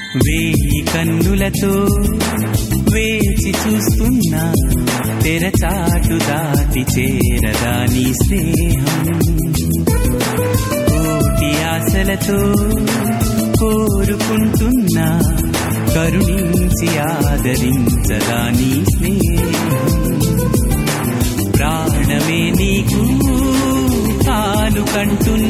వేయి కన్నులతో వేచి చూస్తున్నా తెరచాటు దాటి చేరదా నీ స్నేహం. కోటి ఆశలతో కోరుకుంటున్నా కరుణించి ఆదరించదా నీ స్నేహం. ప్రాణమే నీకు కాలు కంటున్నా